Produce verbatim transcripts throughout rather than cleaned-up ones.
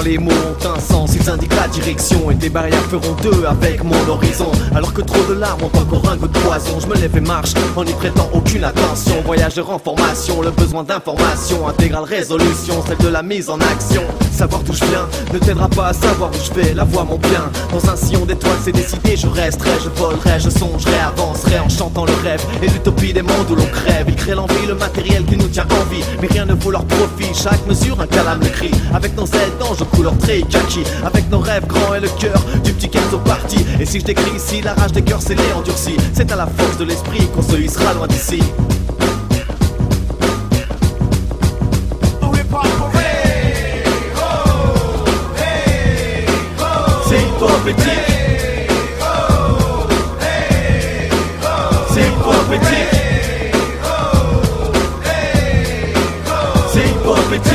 les mots ont un sens, ils indiquent la direction. Et des barrières feront deux avec mon horizon. Alors que trop de larmes ont encore un goût de poison, je me lève et marche en n'y prêtant aucune attention. Voyageur en formation, le besoin d'information, intégrale résolution, celle de la mise en action. Savoir d'où je viens ne t'aidera pas à savoir où je vais. La voix mon bien, dans un sillon d'étoiles c'est décidé. Je resterai, je volerai, je songerai, avancerai en chantant le rêve et l'utopie des mondes où l'on crève. Ils créent l'envie, le matériel qui nous tient en vie, mais rien ne vaut leur profit. Chaque mesure un calame le cri. Avec nos ailes d'ange couleur très kaki, avec nos rêves grands et le cœur du petit Kenzo parti. Et si je décris ici la rage des cœurs scellés endurcis, c'est à la force de l'esprit qu'on se hissera loin d'ici. C'est hypopétique. C'est hypopétique. C'est hypopétique.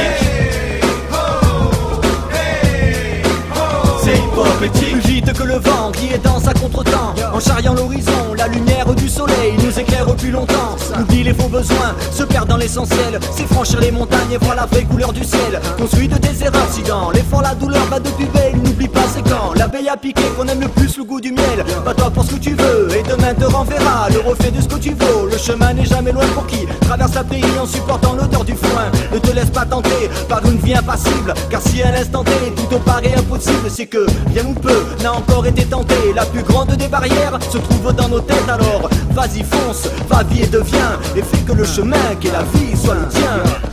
C'est hypopétique. Plus vite que le vent qui est dans sa contre-temps, en charriant l'horizon, la lumière du soleil nous éclaire depuis longtemps. Oublie les faux besoins, se perd dans l'essentiel. C'est franchir les montagnes et voir la vraie couleur du ciel. Construit de tes erreurs, accidents, l'effort, la douleur, bat depuis belle. N'oublie pas c'est quand l'abeille a piqué qu'on aime le plus le goût du miel. Bats-toi pour ce que tu veux et demain te renverra le reflet de ce que tu vaux. Le chemin n'est jamais loin pour qui traverse la pays en supportant l'odeur du foin. Ne te laisse pas tenter par une vie impassible, car si à l'instant T tout te paraît impossible, c'est que rien ou peu n'a encore été tenté. La plus grande des barrières se trouve dans nos têtes. Alors vas-y fonce, va vie et deviens, et fais que le chemin qu'est la vie soit le tien.